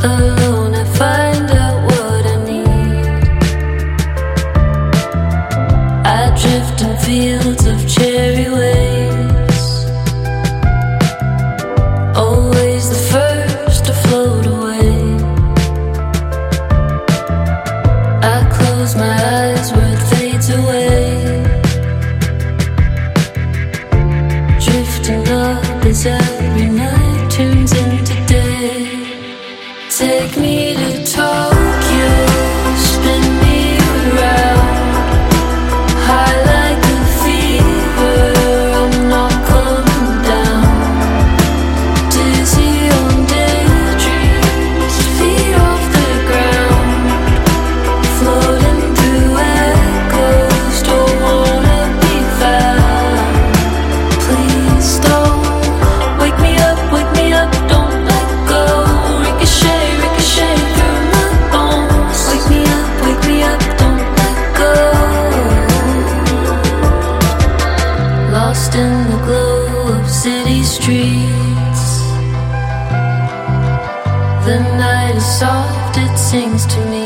Alone I find out what I need. I drift in fields of cherry waves, always the first to float away. I close my eyes where it fades away, drifting up as every night turns into day. Take me to Tokyo, spin me around, high like a fever, I'm not coming down. Dizzy on daydreams, feet off the ground, floating through echoes, don't wanna be found. Please don't wake me up, don't let go. Ricochet, ricochet through my bones. Wake me up, don't let go. Lost in the glow of city streets, the night is soft, it sings to me.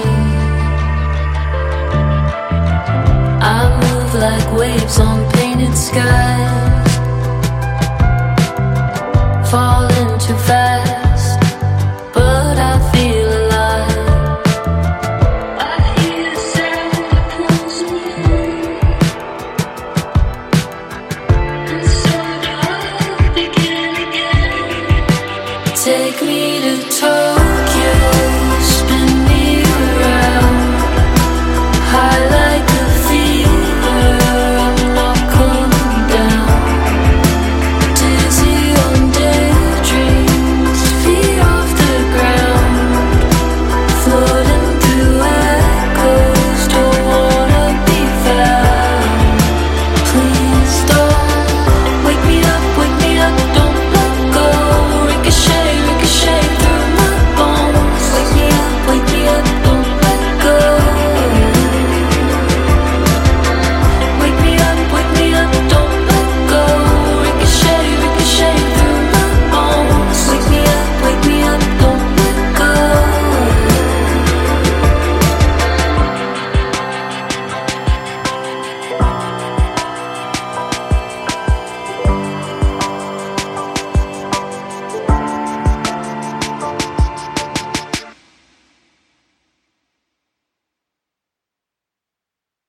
I move like waves on painted skies, falling too fast, but I feel alive. I hear the sound that pulls me and so do I begin again. Take me to Tokyo.